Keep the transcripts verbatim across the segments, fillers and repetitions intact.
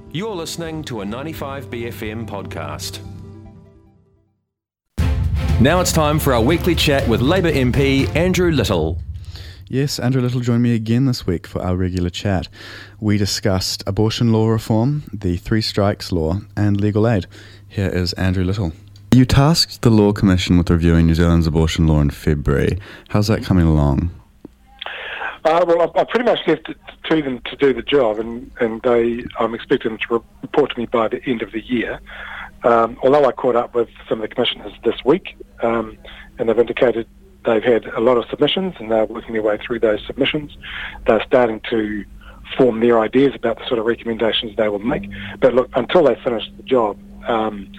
You're listening to a ninety-five B F M podcast. Now it's time for our weekly chat with Labour M P Andrew Little. Yes, Andrew Little joined me again this week for our regular chat. We discussed abortion law reform, the three strikes law, and legal aid. Here is Andrew Little. You tasked the Law Commission with reviewing New Zealand's abortion law in February. How's that coming along? Uh, well, I, I pretty much left it to them to do the job, and, and they, I'm expecting them to report to me by the end of the year. Um, although I caught up with some of the commissioners this week, um, and they've indicated they've had a lot of submissions and they're working their way through those submissions. They're starting to form their ideas about the sort of recommendations they will make. But look, until they finish the job, um,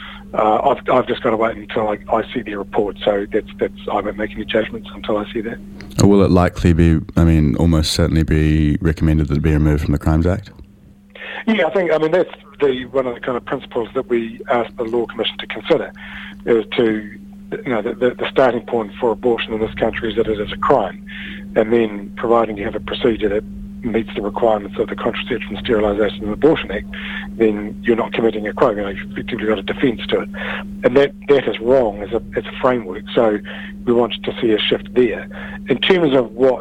uh, I've, I've just got to wait until I, I see their report. So that's that's I won't make any judgments until I see that. Or will it likely be, I mean, almost certainly be recommended that it be removed from the Crimes Act? Yeah, I think, I mean, that's the one of the kind of principles that we asked the Law Commission to consider, is to, you know, the, the, the starting point for abortion in this country is that it is a crime. And then, providing you have a procedure that meets the requirements of the Contraception, Sterilisation and Abortion Act, then you're not committing a crime. You know, you've effectively got a defence to it. And that, that is wrong as a, as a framework. So we wanted to see a shift there. In terms of what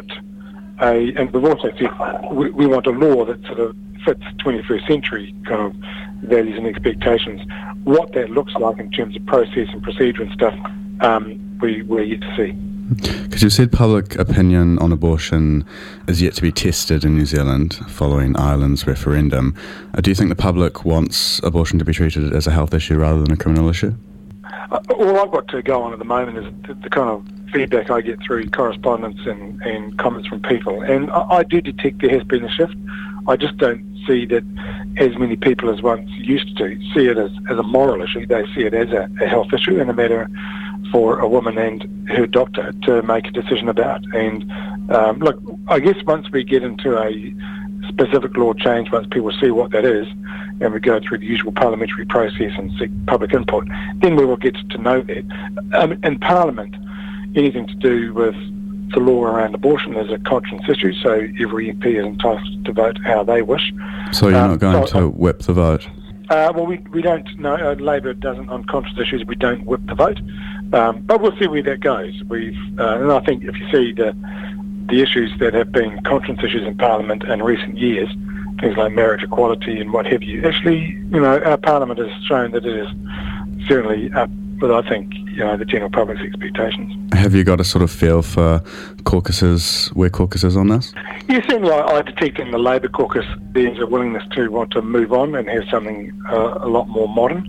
a, and we've also said we, we want a law that sort of fits twenty-first century kind of values and expectations. What that looks like in terms of process and procedure and stuff, um, we, we're yet to see. Because you said public opinion on abortion is yet to be tested in New Zealand following Ireland's referendum. Uh, do you think the public wants abortion to be treated as a health issue rather than a criminal issue? Uh, all I've got to go on at the moment is the, the kind of feedback I get through correspondence and, and comments from people. And I, I do detect there has been a shift. I just don't see that as many people as once used to see it as, as a moral issue. They see it as a, a health issue and a matter for a woman and her doctor to make a decision about. And um, look, I guess once we get into a specific law change, once people see what that is, and we go through the usual parliamentary process and seek public input, then we will get to know that. Um, in Parliament, anything to do with the law around abortion is a conscience issue, so every M P is entitled to vote how they wish. So you're um, not going so, to whip the vote? Uh, well, we, we don't know. Uh, Labour doesn't, on conscience issues, we don't whip the vote. Um, but we'll see where that goes. We've, uh, and I think if you see the the issues that have been conscience issues in Parliament in recent years, things like marriage equality and what have you, actually, you know, our Parliament has shown that it is certainly up with, I think, you know, the general public's expectations. Have you got a sort of feel for caucuses, where caucuses on this? Yeah, certainly I, I detect in the Labour caucus there's a willingness to want to move on and have something uh, a lot more modern.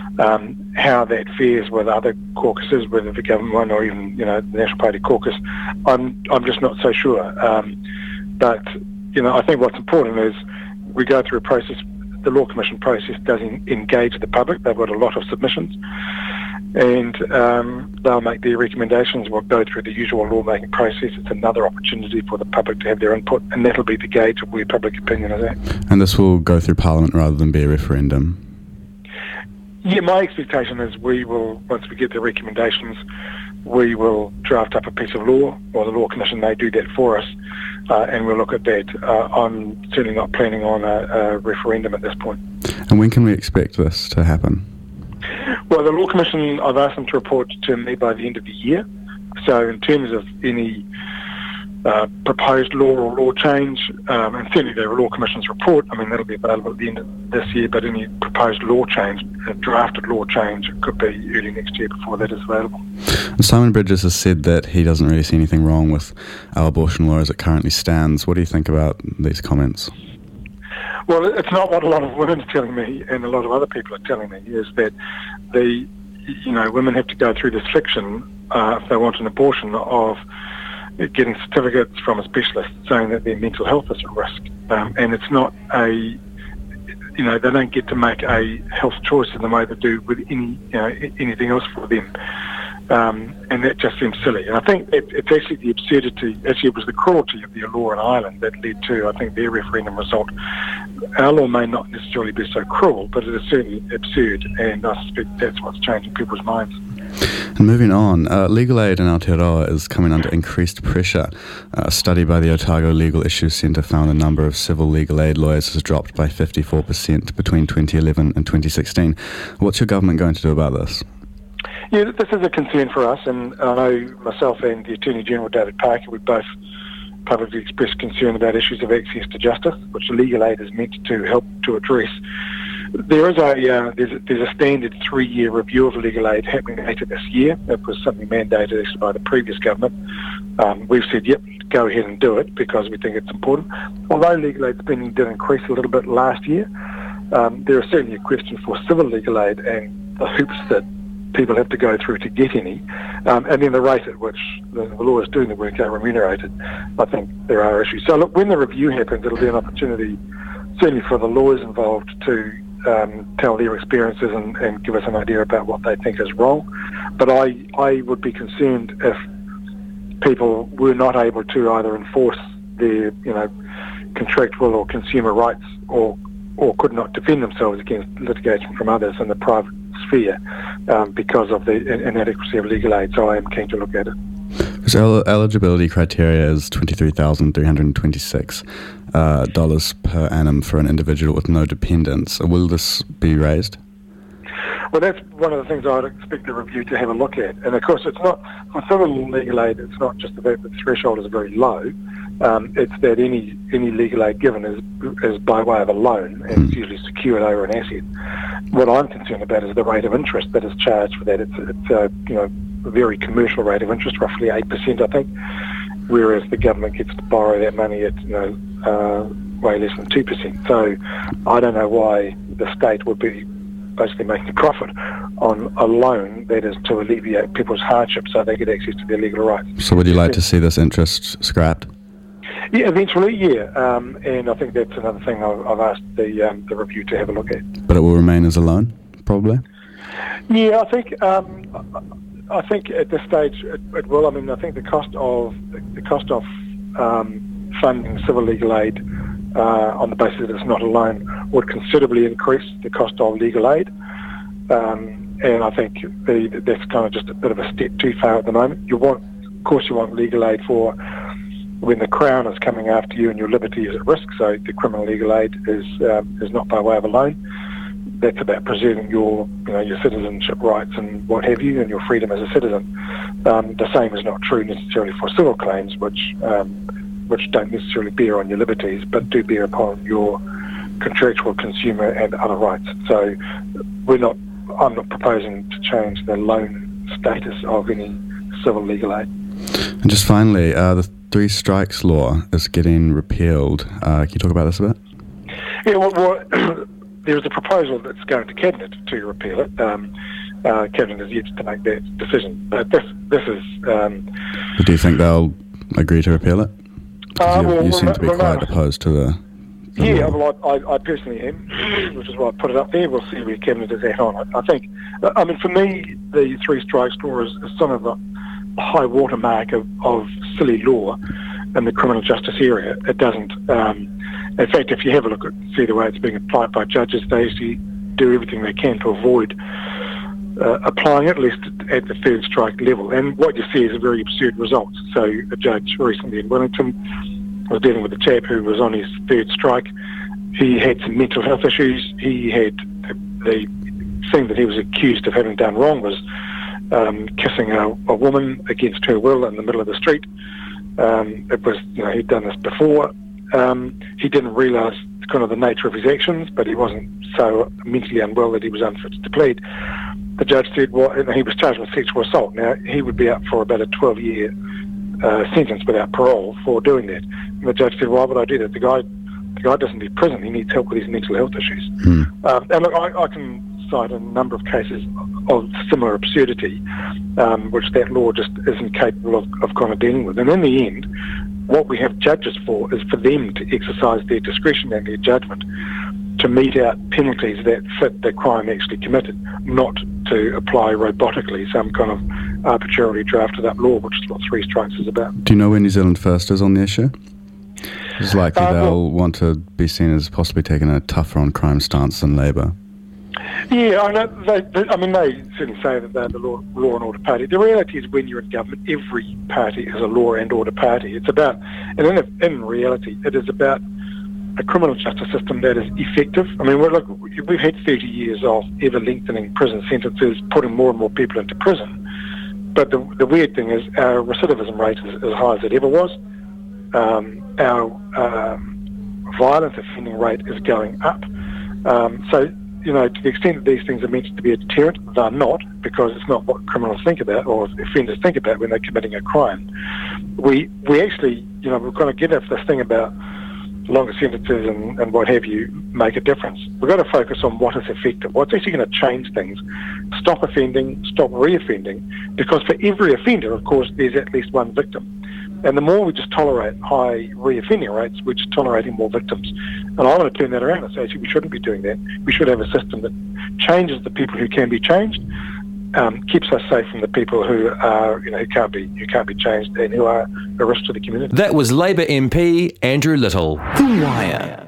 Um, how that fares with other caucuses, whether the government one or even, you know, the National Party caucus, I'm I'm just not so sure. Um, but, you know, I think what's important is we go through a process. The Law Commission process doesn't engage the public. They've got a lot of submissions, and um, they'll make their recommendations. We'll go through the usual lawmaking process. It's another opportunity for the public to have their input, and that'll be the gauge of where public opinion is at. And this will go through Parliament rather than be a referendum? Yeah, my expectation is we will, once we get the recommendations, we will draft up a piece of law, or the Law Commission may do that for us, uh, and we'll look at that. Uh, I'm certainly not planning on a, a referendum at this point. And when can we expect this to happen? Well, the Law Commission, I've asked them to report to me by the end of the year. So in terms of any uh, proposed law or law change, um, and certainly the Law Commission's report, I mean, that'll be available at the end of this year, but any proposed law change, a drafted law change, it could be early next year before that is available. Simon Bridges has said that he doesn't really see anything wrong with our abortion law as it currently stands. What do you think about these comments? Well, it's not what a lot of women are telling me, and a lot of other people are telling me, is that the, you know, women have to go through this friction uh, if they want an abortion of getting certificates from a specialist saying that their mental health is at risk. Um, and it's not a, you know, they don't get to make a health choice in the way they do with any, you know, anything else for them. Um, and that just seems silly. And I think it, it's actually the absurdity, actually it was the cruelty of the law in Ireland that led to, I think, their referendum result. Our law may not necessarily be so cruel, but it is certainly absurd, and I suspect that's what's changing people's minds. And moving on, uh, legal aid in Aotearoa is coming under increased pressure. Uh, a study by the Otago Legal Issues Centre found the number of civil legal aid lawyers has dropped by fifty-four percent between twenty eleven and twenty sixteen. What's your government going to do about this? Yeah, this is a concern for us, and I know myself and the Attorney General, David Parker, we both publicly expressed concern about issues of access to justice, which legal aid is meant to help to address. There is a uh, there's, a, there's a standard three-year review of legal aid happening later this year. It was something mandated actually by the previous government. Um, we've said, yep, go ahead and do it because we think it's important. Although legal aid spending did increase a little bit last year, um, there is certainly a question for civil legal aid and the hoops that people have to go through to get any, um, and then the rate at which the, the lawyers doing the work are remunerated. I think there are issues. So look, when the review happens, it'll be an opportunity certainly for the lawyers involved to Um, tell their experiences and, and give us an idea about what they think is wrong. But I, I would be concerned if people were not able to either enforce their, you know, contractual or consumer rights, or or could not defend themselves against litigation from others in the private sphere um, because of the inadequacy of legal aid. So I am keen to look at it. So el- eligibility criteria is twenty-three thousand three hundred twenty-six uh, dollars per annum for an individual with no dependents. Will this be raised? Well, that's one of the things I'd expect the review to have a look at. And of course, it's not, for civil legal aid, it's not just the fact that the threshold is very low. Um, it's that any any legal aid given is is by way of a loan, and mm. it's usually secured over an asset. What I'm concerned about is the rate of interest that is charged for that. It's, it's a, you know, a very commercial rate of interest, roughly eight percent, I think, whereas the government gets to borrow that money at, you know, uh, way less than two percent. So I don't know why the state would be basically making a profit on a loan that is to alleviate people's hardship so they get access to their legal rights. So would you like to see this interest scrapped? Yeah, eventually, yeah. Um, and I think that's another thing I've, I've asked the um, the review to have a look at. But it will remain as a loan, probably? Yeah, I think um, I think at this stage it, it will. I mean, I think the cost of the cost of um, funding civil legal aid Uh, on the basis that it's not a loan would considerably increase the cost of legal aid. Um, and I think the, that's kind of just a bit of a step too far at the moment. You want, of course, you want legal aid for when the Crown is coming after you and your liberty is at risk. So the criminal legal aid is um, is not by way of a loan. That's about preserving your, you know, your citizenship rights and what have you, and your freedom as a citizen. Um, the same is not true necessarily for civil claims, which um, which don't necessarily bear on your liberties, but do bear upon your contractual, consumer and other rights. So we're not, I'm not proposing to change the loan status of any civil legal aid. And just finally, uh, the three strikes law is getting repealed. Uh, can you talk about this a bit? Yeah, well, well there is a proposal that's going to Cabinet to repeal it. Um, uh, Cabinet is yet to make that decision. But this, this is... Um, but do you think they'll agree to repeal it? Uh, you, well, you seem to be well, quite no. opposed to the... the yeah, law. well, I, I personally am, which is why I put it up there. We'll see where Cabinet is at on it. I think, I mean, for me, the three strikes law is, is some of the high watermark of, of silly law in the criminal justice area. It doesn't... Um, in fact, if you have a look at, see the way it's being applied by judges, they actually do everything they can to avoid Uh, applying it, at least at the third strike level. And what you see is a very absurd result. So a judge recently in Wellington was dealing with a chap who was on his third strike. He had some mental health issues. He had the, the thing that he was accused of having done wrong was um, kissing a, a woman against her will in the middle of the street. Um, it was, you know, he'd done this before. Um, he didn't realise kind of the nature of his actions, but he wasn't so mentally unwell that he was unfit to plead. The judge said, well, and he was charged with sexual assault. Now, he would be up for about a twelve-year uh, sentence without parole for doing that. And the judge said, why would I do that? The guy the guy doesn't need prison. He needs help with his mental health issues. Hmm. Um, and look, I, I can cite a number of cases of similar absurdity, um, which that law just isn't capable of, of kind of dealing with. And in the end, what we have judges for is for them to exercise their discretion and their judgment to mete out penalties that fit the crime actually committed, not to apply robotically some kind of arbitrarily drafted up law, which is what three strikes is about. Do you know where New Zealand First is on the issue? It's likely uh, they'll well, want to be seen as possibly taking a tougher on crime stance than Labour. Yeah, I know. They, they, I mean, they certainly say that they're the law, law and order party. The reality is, when you're in government, every party is a law and order party. It's about, and in, in reality, it is about a criminal justice system that is effective. I mean, we're, look, we've had thirty years of ever lengthening prison sentences, putting more and more people into prison. But the, the weird thing is, our recidivism rate is as high as it ever was. Um, our um, violent offending rate is going up. Um, so, you know, to the extent that these things are meant to be a deterrent, they're not, because it's not what criminals think about or offenders think about when they're committing a crime. We we actually, you know, we're going to get at this thing about longer sentences and, and what have you make a difference. We've got to focus on what is effective, what's actually going to change things. Stop offending, stop re-offending, because for every offender, of course, there's at least one victim. And the more we just tolerate high re-offending rates, we're just tolerating more victims. And I want to turn that around and say, actually, we shouldn't be doing that. We should have a system that changes the people who can be changed, um, keeps us safe from the people who are, you know, who can't be who can't be changed and who are a risk to the community. That was Labor M P Andrew Little. The Wire.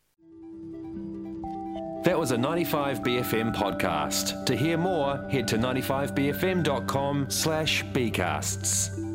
That was a ninety-five B F M podcast. To hear more, head to ninety-five b f m dot com slash bcasts.